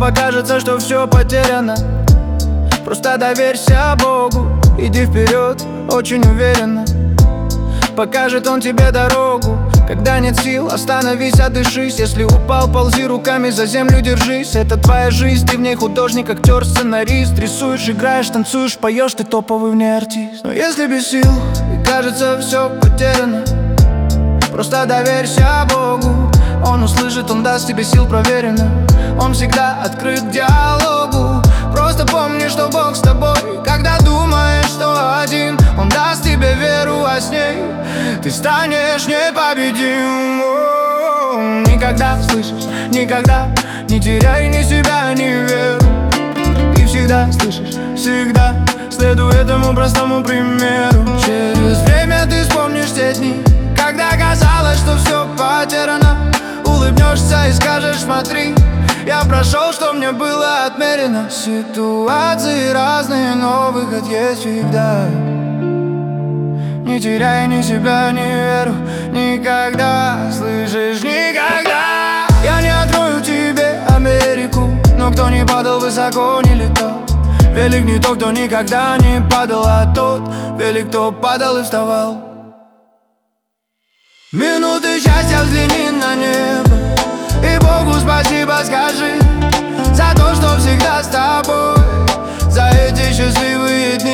покажется, что все потеряно, просто доверься Богу, иди вперед очень уверенно. Покажет он тебе дорогу, когда нет сил, остановись, отдышись. Если упал, ползи руками за землю, держись. Это твоя жизнь, ты в ней художник, актер, сценарист. Рисуешь, играешь, танцуешь, поешь, ты топовый в ней артист. Но если без сил и кажется все потеряно, просто доверься Богу. Он услышит, он даст тебе сил проверенно. Он всегда открыт к диалогу. Просто помни, что Бог с тобой. Когда думаешь, что один, Он даст тебе веру, а с ней ты станешь непобедим. Никогда, слышишь, никогда не теряй ни себя, ни веру. И всегда, слышишь, всегда следуй этому простому примеру. Через время ты вспомнишь те дни, когда казалось, что все потеряно. Улыбнешься и скажешь: смотри, я прошел, что мне было отмерено. Ситуации разные, но выход есть всегда. Не теряй ни себя, ни веру никогда, слышишь, никогда. Я не открою тебе Америку, но кто не падал высоко, не летал. Велик не тот, кто никогда не падал, а тот велик, кто падал и вставал. Минуты счастья взгляни на небо и Богу спасибо скажи за то, что всегда с тобой, за эти счастливые дни.